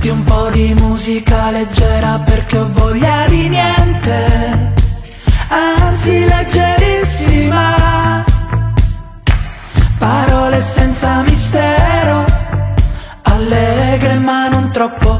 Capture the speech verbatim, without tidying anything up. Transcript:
Metti un po' di musica leggera perché ho voglia di niente, anzi leggerissima. Parole senza mistero, allegre ma non troppo